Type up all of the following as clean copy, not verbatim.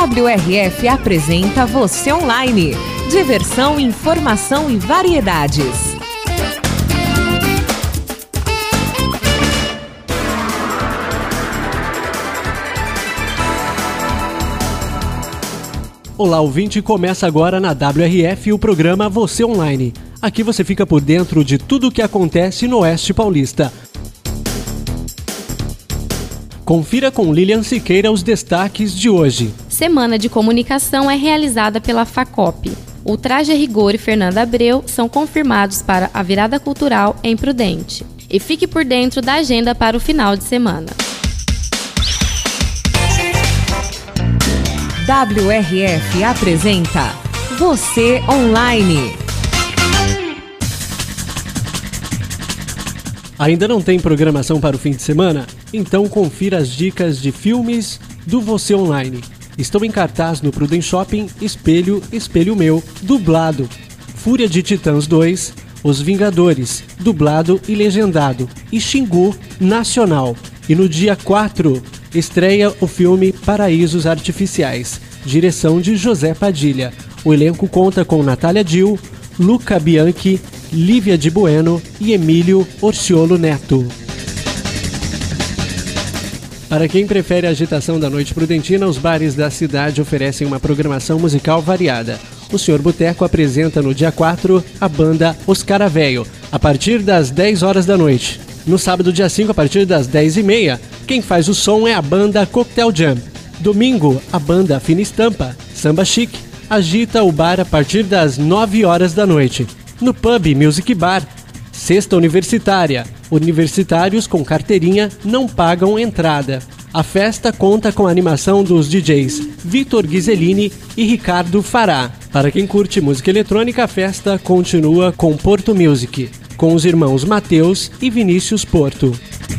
WRF apresenta Você Online. Diversão, informação e variedades. Olá, ouvinte, começa agora na WRF o programa Você Online. Aqui você fica por dentro de tudo o que acontece no Oeste Paulista. Confira com Lilian Siqueira os destaques de hoje. Semana de Comunicação é realizada pela FACOP. Ultraje Rigor e Fernanda Abreu são confirmados para a virada cultural em Prudente. E fique por dentro da agenda para o final de semana. WRF apresenta Você Online. Ainda não tem programação para o fim de semana? Então confira as dicas de filmes do Você Online. Estão em cartaz no Prudent Shopping Espelho, Espelho Meu, dublado. Fúria de Titãs 2, Os Vingadores, dublado e legendado. E Xingu, nacional. E no dia 4, estreia o filme Paraísos Artificiais, direção de José Padilha. O elenco conta com Natália Dil, Luca Bianchi, Lívia de Bueno e Emílio Orciolo Neto. Para quem prefere a agitação da noite prudentina, os bares da cidade oferecem uma programação musical variada. O Senhor Boteco apresenta no dia 4 a banda Os Cara Véio, a partir das 10 horas da noite. No sábado, dia 5, a partir das 10h30, quem faz o som é a banda Cocktail Jam. Domingo, a banda Fina Estampa, Samba Chic, agita o bar a partir das 9 horas da noite. No Pub Music Bar, Sexta Universitária, universitários com carteirinha não pagam entrada. A festa conta com a animação dos DJs Vitor Ghiselini e Ricardo Fará. Para quem curte música eletrônica, a festa continua com Porto Music, com os irmãos Matheus e Vinícius Porto.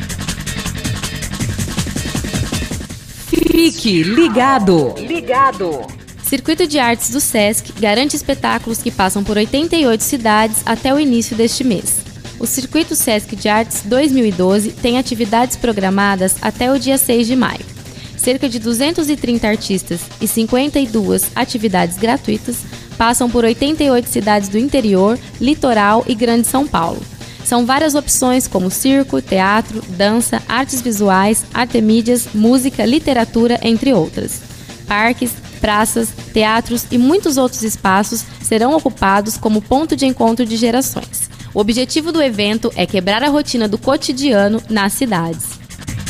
Fique ligado. Circuito de Artes do Sesc garante espetáculos que passam por 88 cidades até o início deste mês. O Circuito Sesc de Artes 2012 tem atividades programadas até o dia 6 de maio. Cerca de 230 artistas e 52 atividades gratuitas passam por 88 cidades do interior, litoral e Grande São Paulo. São várias opções como circo, teatro, dança, artes visuais, artemídias, música, literatura, entre outras. Parques, praças, teatros e muitos outros espaços serão ocupados como ponto de encontro de gerações. O objetivo do evento é quebrar a rotina do cotidiano nas cidades.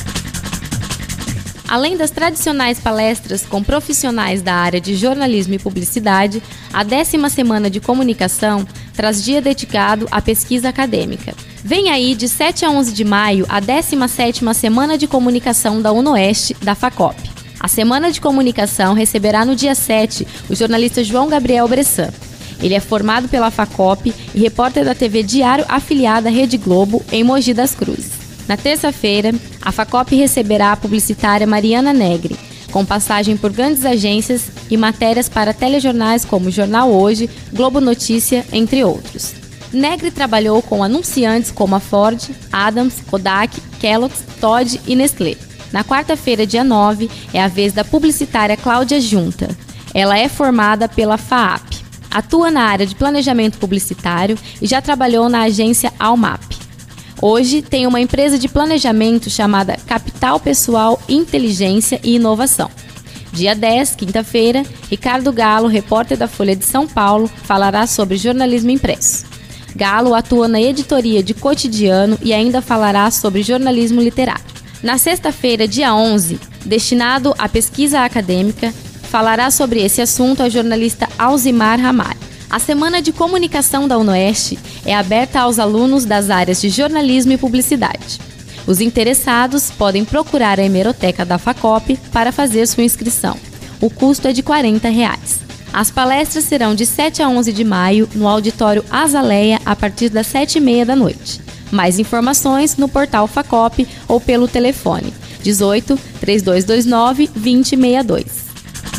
Além das tradicionais palestras com profissionais da área de jornalismo e publicidade, a 10ª Semana de Comunicação traz dia dedicado à pesquisa acadêmica. Vem aí, de 7 a 11 de maio, a 17ª Semana de Comunicação da UNOeste, da FACOP. A Semana de Comunicação receberá no dia 7 o jornalista João Gabriel Bressan. Ele é formado pela FACOP e repórter da TV Diário afiliada à Rede Globo, em Mogi das Cruzes. Na terça-feira, a FACOP receberá a publicitária Mariana Negri, com passagem por grandes agências e matérias para telejornais como Jornal Hoje, Globo Notícia, entre outros. Negri trabalhou com anunciantes como a Ford, Adams, Kodak, Kellogg's, Todd e Nestlé. Na quarta-feira, dia 9, é a vez da publicitária Cláudia Junta. Ela é formada pela FAAP. Atua na área de planejamento publicitário e já trabalhou na agência Almap. Hoje tem uma empresa de planejamento chamada Capital Pessoal, Inteligência e Inovação. Dia 10, quinta-feira, Ricardo Galo, repórter da Folha de São Paulo, falará sobre jornalismo impresso. Galo atua na editoria de Cotidiano e ainda falará sobre jornalismo literário. Na sexta-feira, dia 11, destinado à pesquisa acadêmica, falará sobre esse assunto a jornalista Alzimar Ramalho. A Semana de Comunicação da UNOeste é aberta aos alunos das áreas de jornalismo e publicidade. Os interessados podem procurar a hemeroteca da FACOP para fazer sua inscrição. O custo é de R$ 40. As palestras serão de 7 a 11 de maio no auditório Azaleia a partir das 7h30 da noite. Mais informações no portal FACOP ou pelo telefone 18 3229 2062.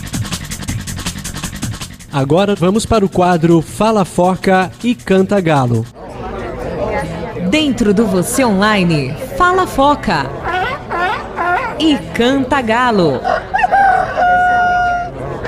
Agora vamos para o quadro Fala Foca e Canta Galo. Dentro do Você Online, Fala Foca e Canta Galo.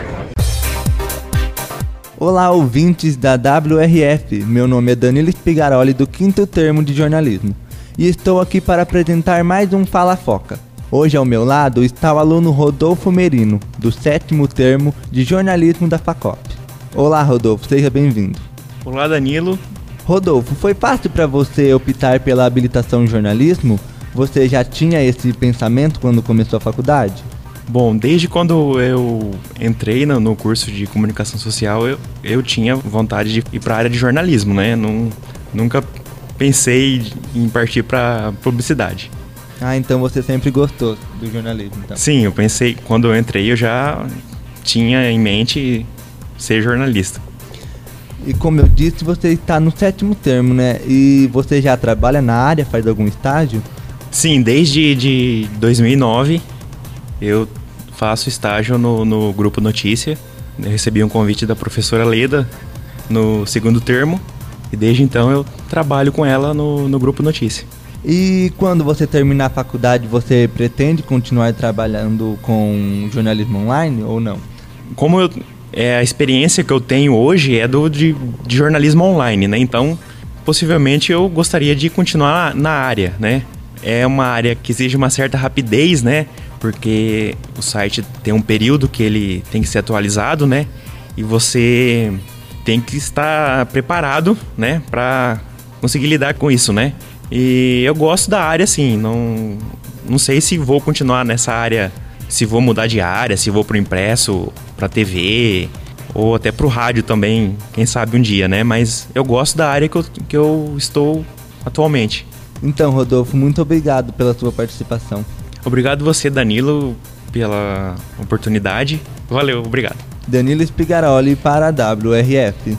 Olá, ouvintes da WRF, meu nome é Danilo Spigaroli do 5º termo de jornalismo e estou aqui para apresentar mais um Fala Foca. Hoje ao meu lado está o aluno Rodolfo Merino, do 7º termo de jornalismo da FACOP. Olá, Rodolfo, seja bem-vindo. Olá, Danilo. Rodolfo, foi fácil para você optar pela habilitação em jornalismo? Você já tinha esse pensamento quando começou a faculdade? Bom, desde quando eu entrei no curso de comunicação social, eu tinha vontade de ir para a área de jornalismo, né? Nunca pensei em partir para publicidade. Ah, então você sempre gostou do jornalismo, então? Sim, eu pensei, quando eu entrei, eu já tinha em mente ser jornalista. E como eu disse, você está no 7º termo, né? E você já trabalha na área, faz algum estágio? Sim, desde 2009 eu faço estágio no Grupo Notícia. Eu recebi um convite da professora Leda no 2º termo e desde então eu trabalho com ela no Grupo Notícia. E quando você terminar a faculdade, você pretende continuar trabalhando com jornalismo online ou não? Como a experiência que eu tenho hoje é de jornalismo online, né? Então, possivelmente eu gostaria de continuar na área, né? É uma área que exige uma certa rapidez, né? Porque o site tem um período que ele tem que ser atualizado, né? E você tem que estar preparado, né? Para conseguir lidar com isso, né? E eu gosto da área, sim. Não sei se vou continuar nessa área, se vou mudar de área, se vou para o impresso, para TV ou até para o rádio também, quem sabe um dia, né? Mas eu gosto da área que eu estou atualmente. Então, Rodolfo, muito obrigado pela sua participação. Obrigado você, Danilo, pela oportunidade. Valeu, obrigado. Danilo Spigaroli para a WRF.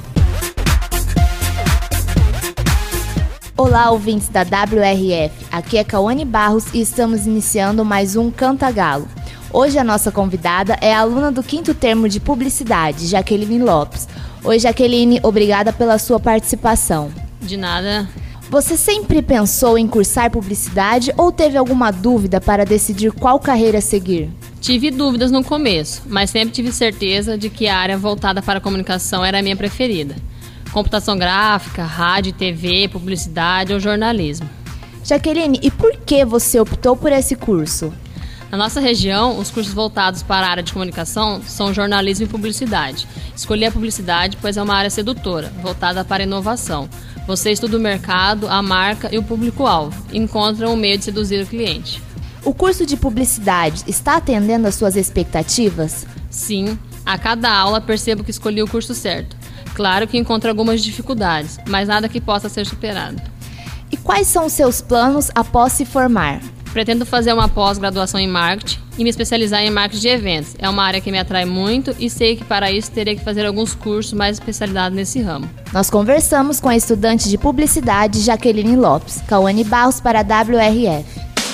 Olá, ouvintes da WRF. Aqui é Cauane Barros e estamos iniciando mais um Canta Galo. Hoje a nossa convidada é a aluna do 5º termo de publicidade, Jaqueline Lopes. Oi, Jaqueline, obrigada pela sua participação. De nada. Você sempre pensou em cursar publicidade ou teve alguma dúvida para decidir qual carreira seguir? Tive dúvidas no começo, mas sempre tive certeza de que a área voltada para a comunicação era a minha preferida. Computação gráfica, rádio, TV, publicidade ou jornalismo. Jaqueline, e por que você optou por esse curso? Na nossa região, os cursos voltados para a área de comunicação são jornalismo e publicidade. Escolhi a publicidade pois é uma área sedutora, voltada para a inovação. Você estuda o mercado, a marca e o público-alvo e encontra um meio de seduzir o cliente. O curso de publicidade está atendendo às suas expectativas? Sim, a cada aula percebo que escolhi o curso certo. Claro que encontro algumas dificuldades, mas nada que possa ser superado. E quais são os seus planos após se formar? Pretendo fazer uma pós-graduação em marketing e me especializar em marketing de eventos. É uma área que me atrai muito e sei que para isso terei que fazer alguns cursos mais especializados nesse ramo. Nós conversamos com a estudante de publicidade Jaqueline Lopes. Cauane Barros para a WRF.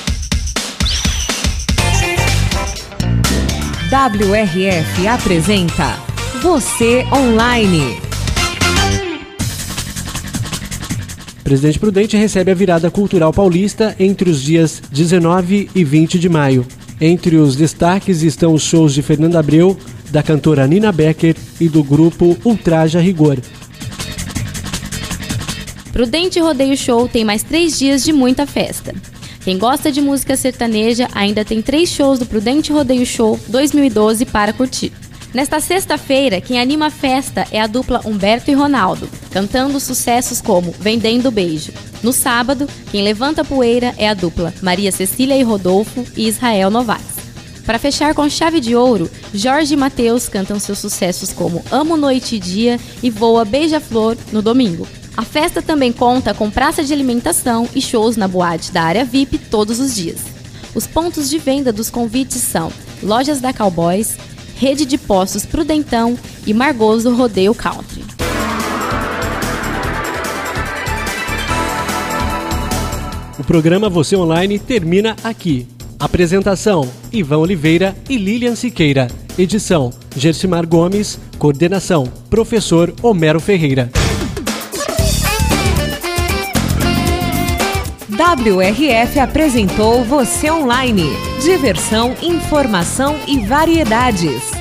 WRF apresenta Você Online. Presidente Prudente recebe a virada cultural paulista entre os dias 19 e 20 de maio. Entre os destaques estão os shows de Fernanda Abreu, da cantora Nina Becker e do grupo Ultraja Rigor. Prudente Rodeio Show tem mais 3 dias de muita festa. Quem gosta de música sertaneja ainda tem 3 shows do Prudente Rodeio Show 2012 para curtir. Nesta sexta-feira, quem anima a festa é a dupla Humberto e Ronaldo, cantando sucessos como Vendendo Beijo. No sábado, quem levanta a poeira é a dupla Maria Cecília e Rodolfo e Israel Novaes. Para fechar com chave de ouro, Jorge e Mateus cantam seus sucessos como Amo Noite e Dia e Voa Beija-Flor no domingo. A festa também conta com praça de alimentação e shows na boate da área VIP todos os dias. Os pontos de venda dos convites são Lojas da Cowboys, Rede de Postos Prudentão e Margoso Rodeio Country. O programa Você Online termina aqui. Apresentação: Ivan Oliveira e Lilian Siqueira. Edição: Gersimar Gomes. Coordenação: Professor Homero Ferreira. WRF apresentou Você Online. Diversão, informação e variedades.